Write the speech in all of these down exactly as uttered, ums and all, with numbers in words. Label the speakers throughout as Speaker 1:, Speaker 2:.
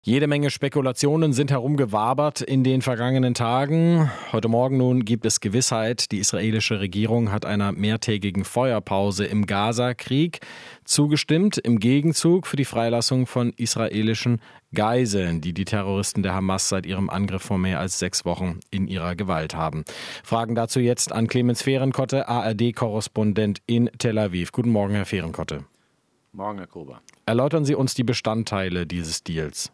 Speaker 1: Jede Menge Spekulationen sind herumgewabert in den vergangenen Tagen. Heute Morgen nun gibt es Gewissheit. Die israelische Regierung hat einer mehrtägigen Feuerpause im Gaza-Krieg zugestimmt, im Gegenzug für die Freilassung von israelischen Geiseln, die die Terroristen der Hamas seit ihrem Angriff vor mehr als sechs Wochen in ihrer Gewalt haben. Fragen dazu jetzt an Clemens Fehrenkotte, A R D-Korrespondent in Tel Aviv. Guten Morgen, Herr Fehrenkotte.
Speaker 2: Morgen, Herr Kober.
Speaker 1: Erläutern Sie uns die Bestandteile dieses Deals.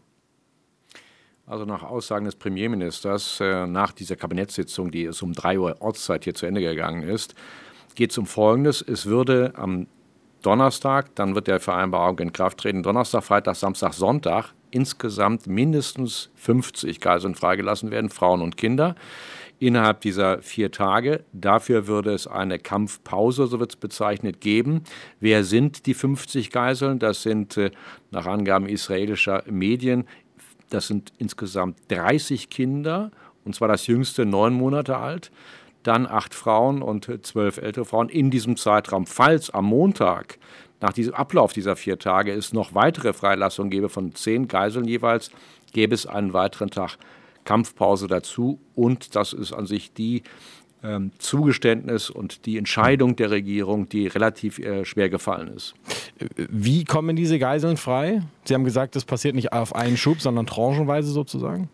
Speaker 2: Also nach Aussagen des Premierministers äh, nach dieser Kabinettssitzung, die es um drei Uhr Ortszeit hier zu Ende gegangen ist, geht es um Folgendes. Es würde am Donnerstag, dann wird der Vereinbarung in Kraft treten, Donnerstag, Freitag, Samstag, Sonntag insgesamt mindestens fünfzig Geiseln freigelassen werden, Frauen und Kinder, innerhalb dieser vier Tage. Dafür würde es eine Kampfpause, so wird es bezeichnet, geben. Wer sind die fünfzig Geiseln? Das sind äh, nach Angaben israelischer Medien Das sind insgesamt dreißig Kinder, und zwar das jüngste neun Monate alt, dann acht Frauen und zwölf ältere Frauen in diesem Zeitraum. Falls am Montag, nach diesem Ablauf dieser vier Tage, es noch weitere Freilassungen gäbe von zehn Geiseln jeweils, gäbe es einen weiteren Tag Kampfpause dazu. Und das ist an sich die ähm, Zugeständnis und die Entscheidung der Regierung, die relativ äh, schwer gefallen ist.
Speaker 1: Wie kommen diese Geiseln frei? Sie haben gesagt, das passiert nicht auf einen Schub, sondern tranchenweise sozusagen?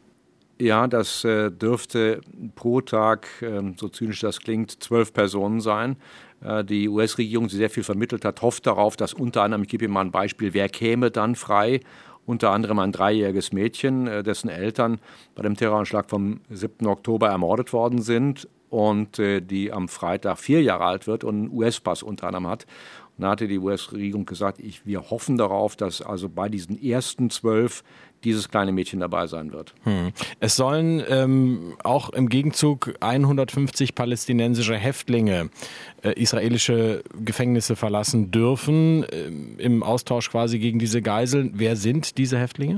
Speaker 2: Ja, das äh, dürfte pro Tag, äh, so zynisch das klingt, zwölf Personen sein. Äh, die U S-Regierung, die sehr viel vermittelt hat, hofft darauf, dass unter anderem, ich gebe Ihnen mal ein Beispiel, wer käme dann frei? Unter anderem ein dreijähriges Mädchen, äh, dessen Eltern bei dem Terroranschlag vom siebten Oktober ermordet worden sind und äh, die am Freitag vier Jahre alt wird und einen U S-Pass unter anderem hat. Und da hatte die U S-Regierung gesagt, ich, wir hoffen darauf, dass also bei diesen ersten zwölf dieses kleine Mädchen dabei sein wird.
Speaker 1: Hm. Es sollen ähm, auch im Gegenzug hundertfünfzig palästinensische Häftlinge äh, israelische Gefängnisse verlassen dürfen, äh, im Austausch quasi gegen diese Geiseln. Wer sind diese Häftlinge?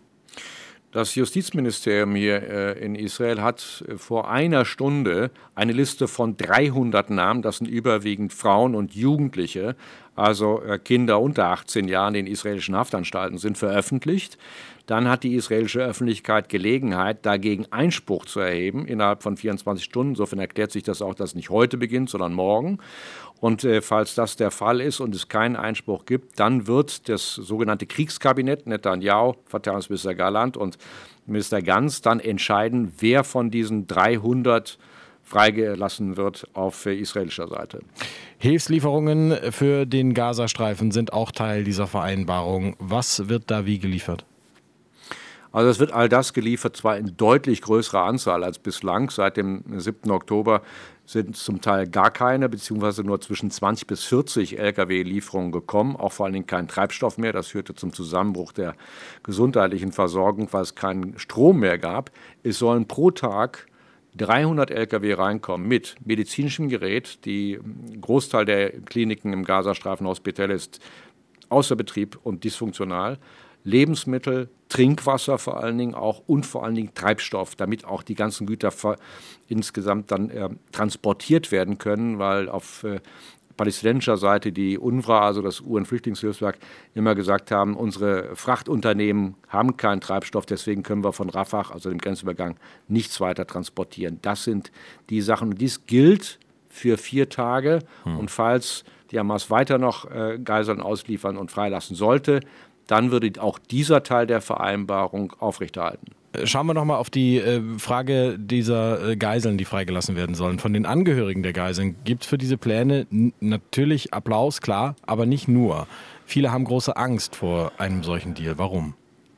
Speaker 2: Das Justizministerium hier äh, in Israel hat äh, vor einer Stunde eine Liste von dreihundert Namen, das sind überwiegend Frauen und Jugendliche, also äh, Kinder unter achtzehn Jahren, die in israelischen Haftanstalten sind, veröffentlicht. Dann hat die israelische Öffentlichkeit Gelegenheit, dagegen Einspruch zu erheben innerhalb von vierundzwanzig Stunden. Insofern erklärt sich das auch, dass es nicht heute beginnt, sondern morgen. Und äh, falls das der Fall ist und es keinen Einspruch gibt, dann wird das sogenannte Kriegskabinett, Netanyahu, Verteidigungsminister Galland und Minister Gantz, dann entscheiden, wer von diesen dreihundert freigelassen wird auf äh, israelischer Seite.
Speaker 1: Hilfslieferungen für den Gazastreifen sind auch Teil dieser Vereinbarung. Was wird da wie geliefert?
Speaker 2: Also es wird all das geliefert, zwar in deutlich größerer Anzahl als bislang. Seit dem siebten Oktober sind zum Teil gar keine, beziehungsweise nur zwischen zwanzig bis vierzig L K W-Lieferungen gekommen, auch vor allen Dingen kein Treibstoff mehr. Das führte zum Zusammenbruch der gesundheitlichen Versorgung, weil es keinen Strom mehr gab. Es sollen pro Tag dreihundert L K W reinkommen mit medizinischem Gerät. Die Großteil der Kliniken im Gazastreifen Hospital ist außer Betrieb und dysfunktional. Lebensmittel, Trinkwasser vor allen Dingen auch und vor allen Dingen Treibstoff, damit auch die ganzen Güter insgesamt dann äh, transportiert werden können, weil auf äh, palästinensischer Seite die UNRWA, also das U N-Flüchtlingshilfswerk, immer gesagt haben, unsere Frachtunternehmen haben keinen Treibstoff, deswegen können wir von Rafah, also dem Grenzübergang, nichts weiter transportieren. Das sind die Sachen. Und dies gilt für vier Tage. Hm. Und falls die Hamas weiter noch äh, Geiseln ausliefern und freilassen sollte, dann würde auch dieser Teil der Vereinbarung aufrechterhalten.
Speaker 1: Schauen wir noch mal auf die äh, Frage dieser äh, Geiseln, die freigelassen werden sollen. Von den Angehörigen der Geiseln gibt es für diese Pläne n- natürlich Applaus, klar, aber nicht nur. Viele haben große Angst vor einem solchen Deal. Warum?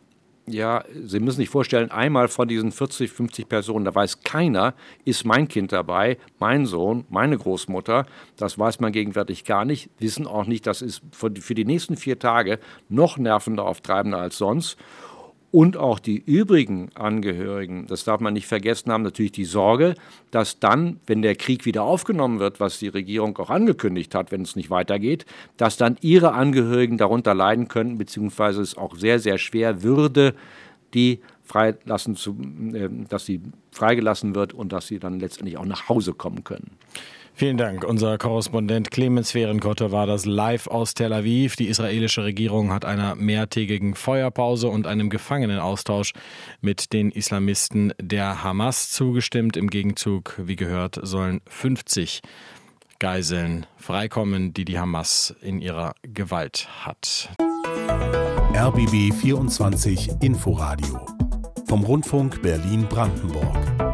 Speaker 2: Ja, Sie müssen sich vorstellen, einmal von diesen vierzig, fünfzig Personen, da weiß keiner, ist mein Kind dabei, mein Sohn, meine Großmutter. Das weiß man gegenwärtig gar nicht, wissen auch nicht, das ist für die nächsten vier Tage noch nervender auftreibender als sonst. Und auch die übrigen Angehörigen, das darf man nicht vergessen, haben natürlich die Sorge, dass dann, wenn der Krieg wieder aufgenommen wird, was die Regierung auch angekündigt hat, wenn es nicht weitergeht, dass dann ihre Angehörigen darunter leiden könnten, beziehungsweise es auch sehr, sehr schwer würde, die freilassen zu, äh, dass sie freigelassen wird und dass sie dann letztendlich auch nach Hause kommen können.
Speaker 1: Vielen Dank. Unser Korrespondent Clemens Fehrenkotte war das live aus Tel Aviv. Die israelische Regierung hat einer mehrtägigen Feuerpause und einem Gefangenenaustausch mit den Islamisten der Hamas zugestimmt. Im Gegenzug, wie gehört, sollen fünfzig Geiseln freikommen, die die Hamas in ihrer Gewalt hat.
Speaker 3: R B B vierundzwanzig Inforadio vom Rundfunk Berlin-Brandenburg.